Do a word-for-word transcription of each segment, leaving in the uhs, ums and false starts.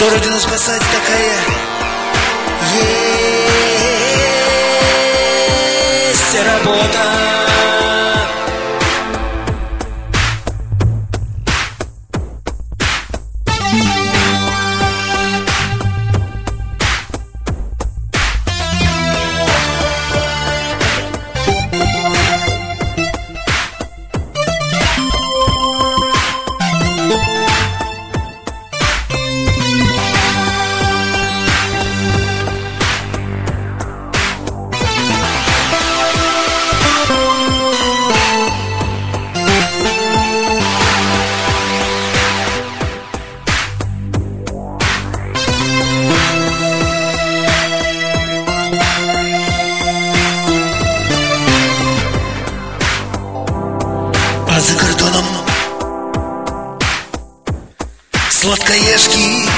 Что родину спасать такая есть работа. А за кордоном сладкоежки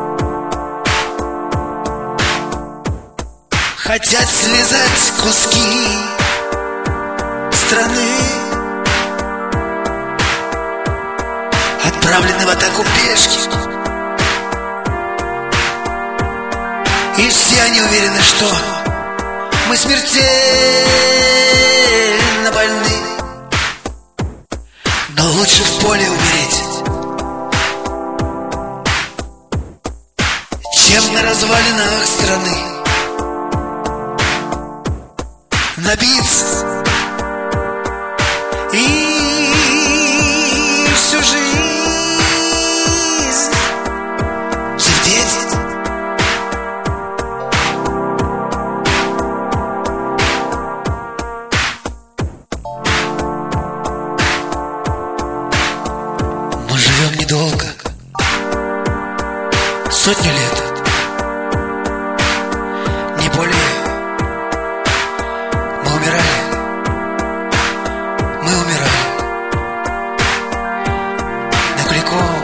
хотят слезать куски страны, отправлены в атаку пешки, и все они уверены, что мы смертельно больны. Но лучше в поле умереть, чем на развалинах страны набиться и всю жизнь сидеть. Мы живем недолго, сотню лет, не более. Мы умирали, мы умирали на Куликово.